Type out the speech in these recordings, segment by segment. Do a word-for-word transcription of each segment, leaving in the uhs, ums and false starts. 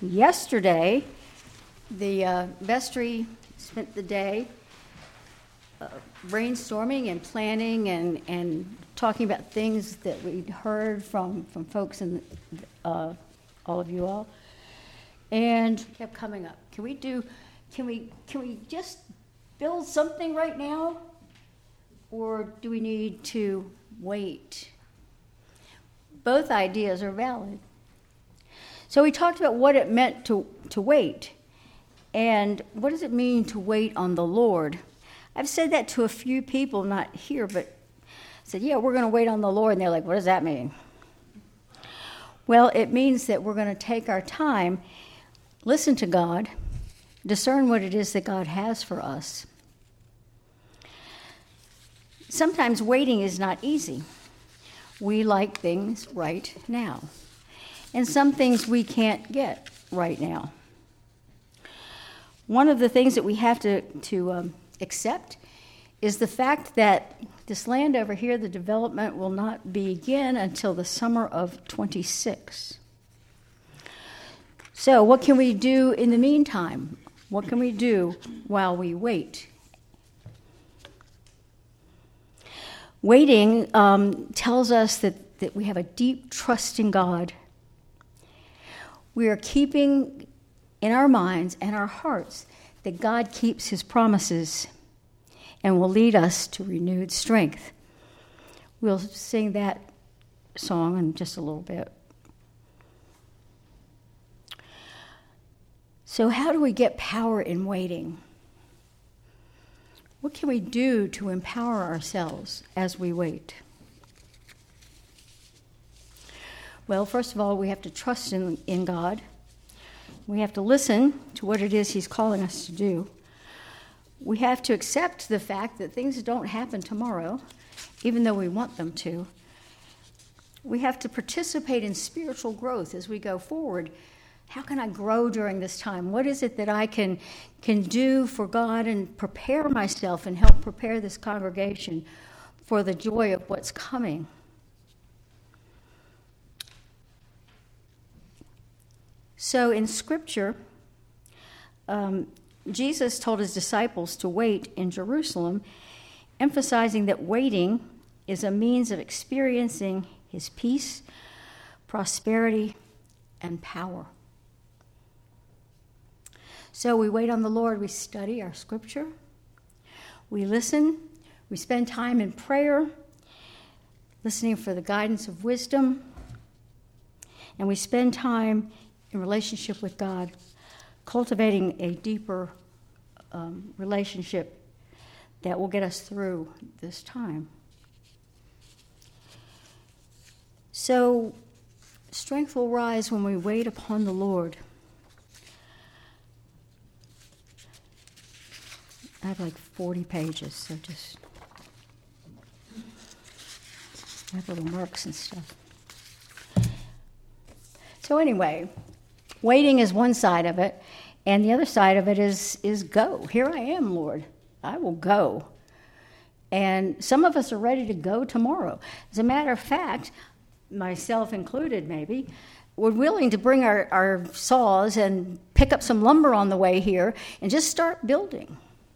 yesterday, the uh, vestry spent the day uh, brainstorming and planning and, and talking about things that we'd heard from, from folks and uh, all of you all, and kept coming up. Can we do? Can we? Can we just build something right now, or do we need to wait? Both ideas are valid. So we talked about what it meant to, to wait, and what does it mean to wait on the Lord? I've said that to a few people, not here, but said, yeah, we're going to wait on the Lord, and they're like, what does that mean? Well, it means that we're going to take our time, listen to God, discern what it is that God has for us. Sometimes waiting is not easy. We like things right now. And some things we can't get right now. One of the things that we have to, to um, accept is the fact that this land over here, the development will not begin until the summer of twenty-six. So what can we do in the meantime? What can we do while we wait? Waiting um, tells us that, that we have a deep trust in God. We are keeping in our minds and our hearts that God keeps his promises and will lead us to renewed strength. We'll sing that song in just a little bit. So how do we get power in waiting? What can we do to empower ourselves as we wait? Well, first of all, we have to trust in, in God. We have to listen to what it is he's calling us to do. We have to accept the fact that things don't happen tomorrow, even though we want them to. We have to participate in spiritual growth as we go forward. How can I grow during this time? What is it that I can, can do for God and prepare myself and help prepare this congregation for the joy of what's coming? So in Scripture, um, Jesus told his disciples to wait in Jerusalem, emphasizing that waiting is a means of experiencing his peace, prosperity, and power. So we wait on the Lord, we study our Scripture, we listen, we spend time in prayer, listening for the guidance of wisdom, and we spend time in relationship with God, cultivating a deeper um, relationship that will get us through this time. So, strength will rise when we wait upon the Lord. I have like forty pages, so just I have little marks and stuff. So anyway, waiting is one side of it, and the other side of it is, is go. Here I am, Lord. I will go. And some of us are ready to go tomorrow. As a matter of fact, myself included maybe, we're willing to bring our, our saws and pick up some lumber on the way here and just start building.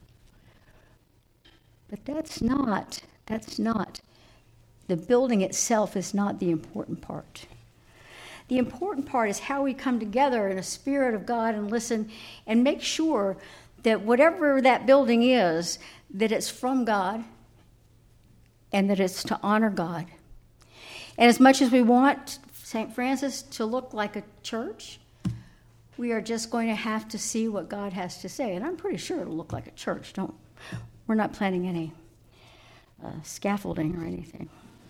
But that's not, that's not, the building itself is not the important part. The important part is how we come together in a spirit of God and listen and make sure that whatever that building is, that it's from God and that it's to honor God. And as much as we want Saint Francis to look like a church, we are just going to have to see what God has to say. And I'm pretty sure it'll look like a church. Don't, we're not planning any uh, scaffolding or anything.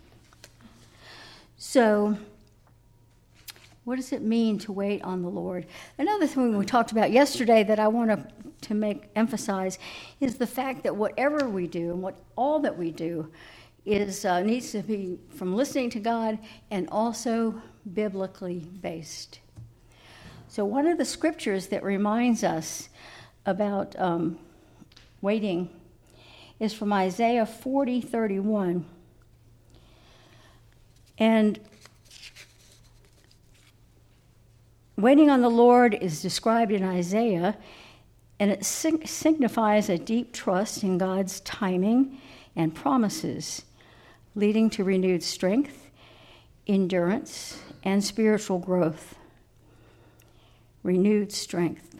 So, what does it mean to wait on the Lord? Another thing we talked about yesterday that I want to, to make emphasize is the fact that whatever we do and what all that we do is uh, needs to be from listening to God and also biblically based. So one of the scriptures that reminds us about um, waiting is from Isaiah forty thirty-one. And Waiting on the Lord is described in Isaiah, and it sig- signifies a deep trust in God's timing and promises, leading to renewed strength, endurance, and spiritual growth. Renewed strength.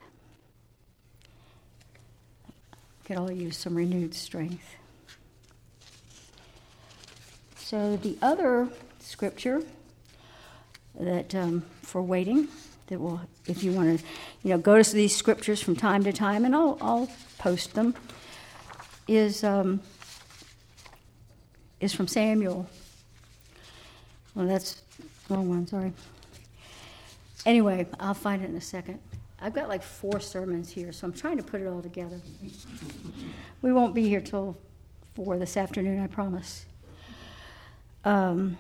Could all use some renewed strength. So the other scripture that um, for waiting, that will, if you want to, you know, go to these scriptures from time to time, and I'll I'll post them, is um, is from Samuel. Well, that's the wrong one. Sorry. Anyway, I'll find it in a second. I've got like four sermons here, so I'm trying to put it all together. We won't be here till four this afternoon, I promise. Um,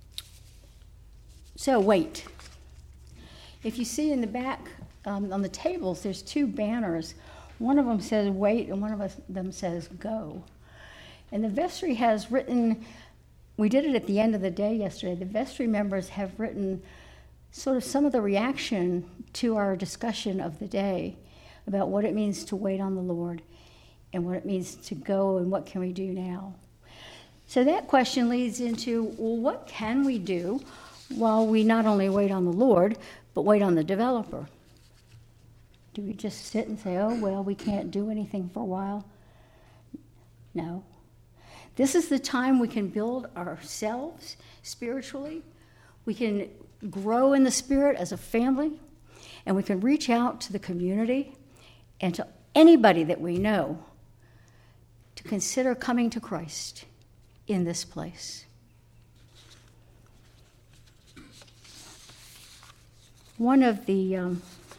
so wait. If you see in the back um, on the tables, there's two banners. One of them says wait, and one of us- them says go. And the vestry has written, we did it at the end of the day yesterday, the vestry members have written sort of some of the reaction to our discussion of the day about what it means to wait on the Lord and what it means to go and what can we do now. So that question leads into, well, what can we do while we not only wait on the Lord, but wait on the developer? Do we just sit and say, oh, well, we can't do anything for a while? No. This is the time we can build ourselves spiritually. We can grow in the Spirit as a family, and we can reach out to the community and to anybody that we know to consider coming to Christ in this place. One of the um,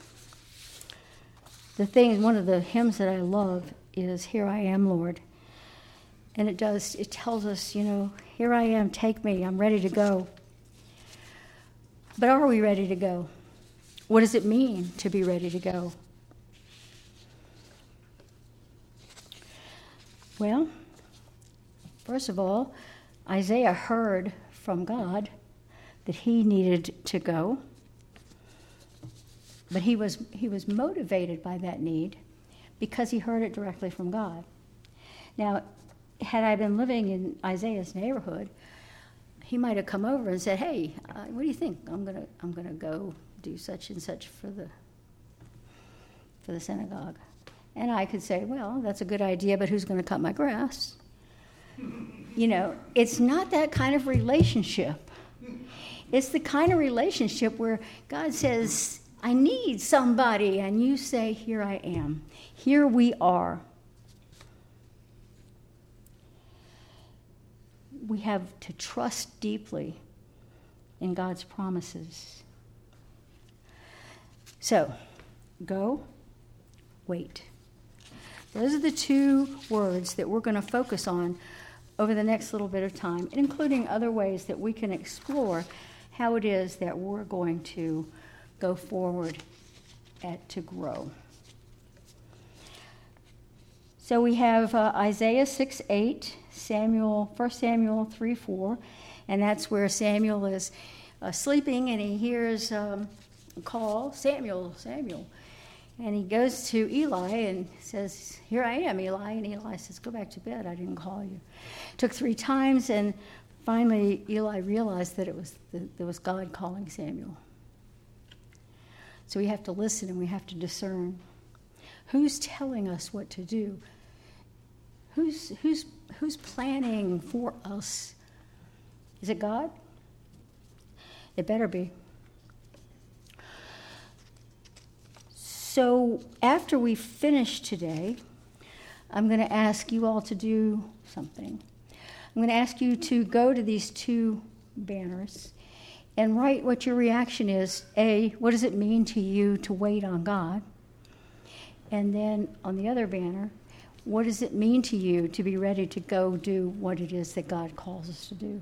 the things, one of the hymns that I love is "Here I Am, Lord," and it does. It tells us, you know, here I am, take me. I'm ready to go. But are we ready to go? What does it mean to be ready to go? Well, first of all, Isaiah heard from God that he needed to go, but he was he was motivated by that need because he heard it directly from God. Now, had I been living in Isaiah's neighborhood, he might have come over and said, "Hey, uh, what do you think? I'm gonna I'm gonna go do such and such for the for the synagogue." And I could say, "Well, that's a good idea, but who's going to cut my grass?" You know, it's not that kind of relationship. It's the kind of relationship where God says, "I need somebody," and you say, "Here I am. Here we are." We have to trust deeply in God's promises. So, go, wait. Those are the two words that we're going to focus on over the next little bit of time, including other ways that we can explore how it is that we're going to go forward at, to grow. So we have uh, Isaiah six eight, Samuel, First Samuel three four, and that's where Samuel is uh, sleeping, and he hears um, a call, "Samuel, Samuel." And he goes to Eli and says, "Here I am, Eli." And Eli says, "Go back to bed, I didn't call you." It took three times, and finally Eli realized that it was the, there was God calling Samuel. So we have to listen and we have to discern. Who's telling us what to do? Who's who's who's planning for us? Is it God? It better be. So after we finish today, I'm going to ask you all to do something. I'm going to ask you to go to these two banners and write what your reaction is. A, what does it mean to you to wait on God? And then on the other banner, what does it mean to you to be ready to go do what it is that God calls us to do?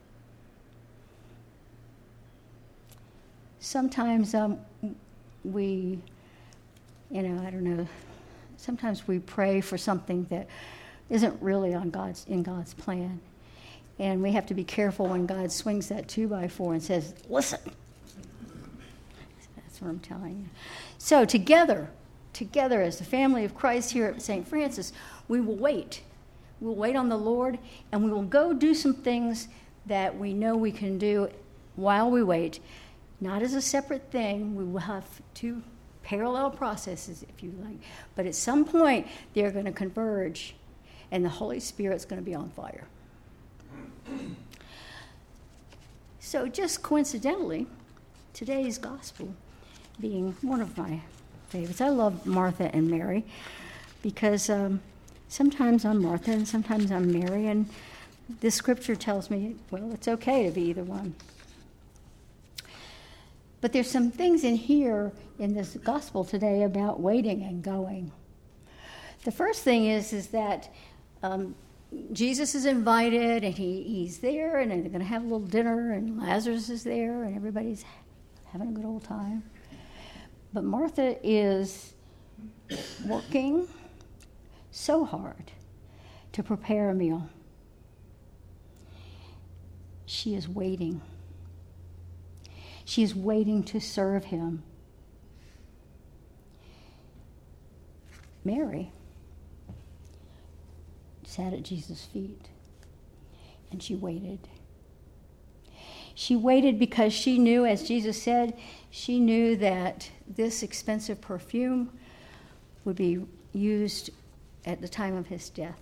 Sometimes um, we, you know, I don't know, sometimes we pray for something that isn't really on God's in God's plan. And we have to be careful when God swings that two by four and says, "Listen." That's That's what I'm telling you. So together, together as the family of Christ here at Saint Francis, we will wait. We'll wait on the Lord, and we will go do some things that we know we can do while we wait, not as a separate thing. We will have two parallel processes, if you like. But at some point, they're going to converge, and the Holy Spirit's going to be on fire. So just coincidentally, today's gospel being one of my favorites. I love Martha and Mary because um, sometimes I'm Martha and sometimes I'm Mary, and this scripture tells me, well, it's okay to be either one. But there's some things in here in this gospel today about waiting and going. The first thing is, is that um, Jesus is invited, and he, he's there, and they're going to have a little dinner, and Lazarus is there, and everybody's having a good old time. But Martha is working so hard to prepare a meal. She is waiting. She is waiting to serve him. Mary sat at Jesus' feet, and she waited. She waited because she knew, as Jesus said, she knew that this expensive perfume would be used at the time of his death.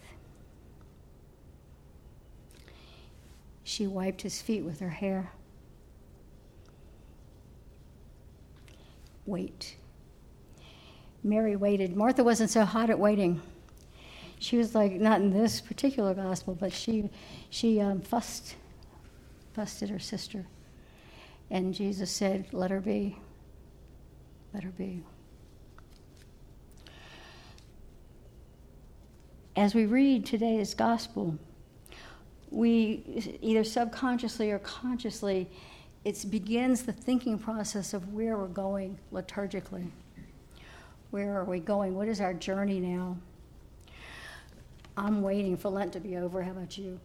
She wiped his feet with her hair. Wait. Mary waited. Martha wasn't so hot at waiting. She was like, not in this particular gospel, but she she um, fussed, fussed at her sister. And Jesus said, let her be. Let her be. As we read today's gospel, we either subconsciously or consciously, it begins the thinking process of where we're going liturgically. Where are we going? What is our journey now? I'm waiting for Lent to be over. How about you?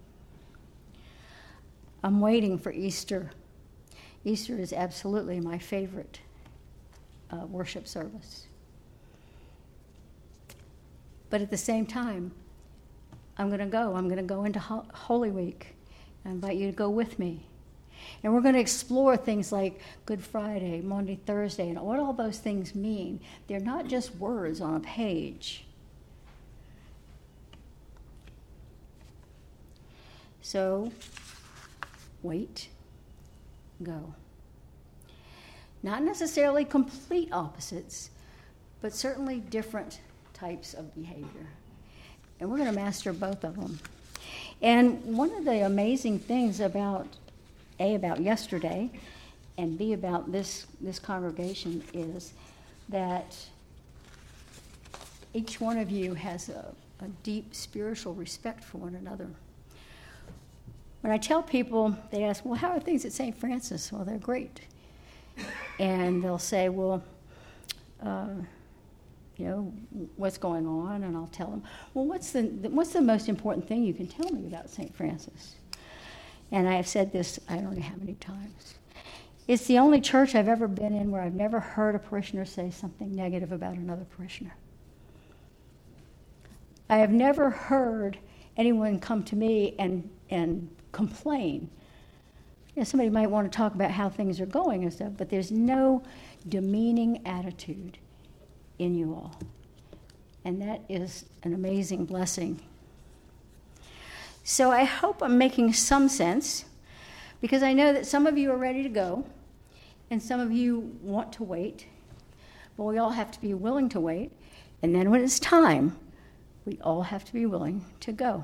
I'm waiting for Easter. Easter is absolutely my favorite uh, worship service. But at the same time, I'm going to go. I'm going to go into Ho- Holy Week. I invite you to go with me. And we're going to explore things like Good Friday, Maundy Thursday, and what all those things mean. They're not just words on a page. So, wait, go. Not necessarily complete opposites, but certainly different types of behavior. And we're going to master both of them. And one of the amazing things about, A, about yesterday, and B, about this, this congregation is that each one of you has a, a deep spiritual respect for one another. When I tell people, they ask, well, how are things at Saint Francis? Well, they're great. And they'll say, well, uh, you know, what's going on? And I'll tell them, well, what's the what's the most important thing you can tell me about Saint Francis? And I have said this, I don't know how many times. It's the only church I've ever been in where I've never heard a parishioner say something negative about another parishioner. I have never heard anyone come to me and, and complain. You know, somebody might want to talk about how things are going and stuff, but there's no demeaning attitude in you all. And that is an amazing blessing. So I hope I'm making some sense, because I know that some of you are ready to go, and some of you want to wait, but we all have to be willing to wait, and then when it's time, we all have to be willing to go.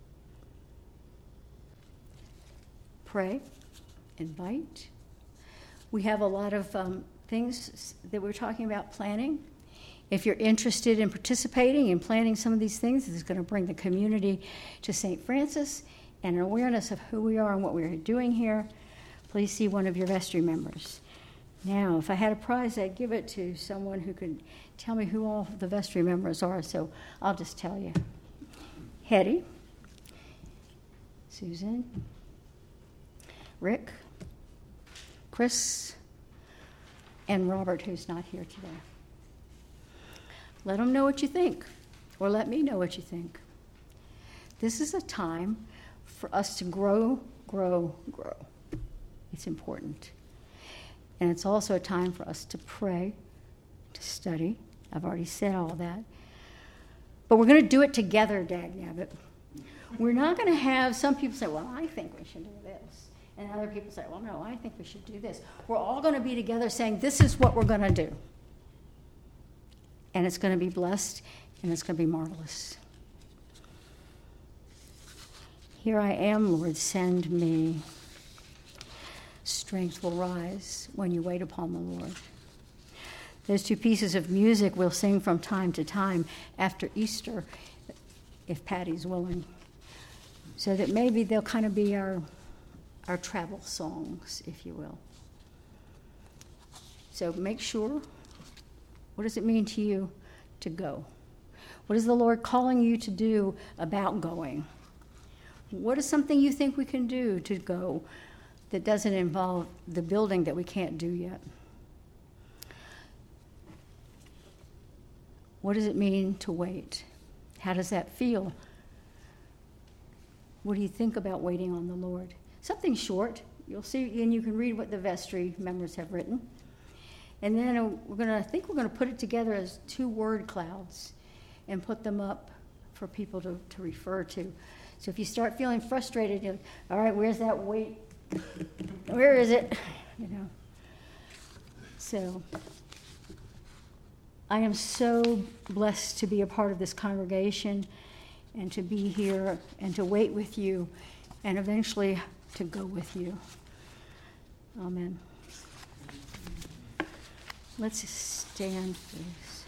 Pray, invite. We have a lot of um, things that we're talking about planning. If you're interested in participating in planning some of these things, it's going to bring the community to Saint Francis and an awareness of who we are and what we're doing here. Please see one of your vestry members. Now, if I had a prize, I'd give it to someone who could tell me who all the vestry members are, so I'll just tell you. Hetty, Susan, Rick, Chris, and Robert, who's not here today. Let them know what you think, or let me know what you think. This is a time for us to grow, grow, grow. It's important. And it's also a time for us to pray, to study. I've already said all that. But we're going to do it together, dagnabbit. We're not going to have some people say, well, I think we should do this. And other people say, well, no, I think we should do this. We're all going to be together saying, this is what we're going to do. And it's going to be blessed, and it's going to be marvelous. Here I am, Lord, send me. Strength will rise when you wait upon the Lord. Those two pieces of music we'll sing from time to time after Easter, if Patty's willing, so that maybe they'll kind of be our, our travel songs, if you will. So make sure, what does it mean to you to go? What is the Lord calling you to do about going? What is something you think we can do to go that doesn't involve the building that we can't do yet? What does it mean to wait? How does that feel? What do you think about waiting on the Lord? Something short. You'll see, and you can read what the vestry members have written. And then we're going to, I think we're going to put it together as two word clouds and put them up for people to, to refer to. So if you start feeling frustrated, you're, all right, where's that wait? Where is it? You know. So I am so blessed to be a part of this congregation and to be here and to wait with you and eventually to go with you. Amen. Let's stand, please.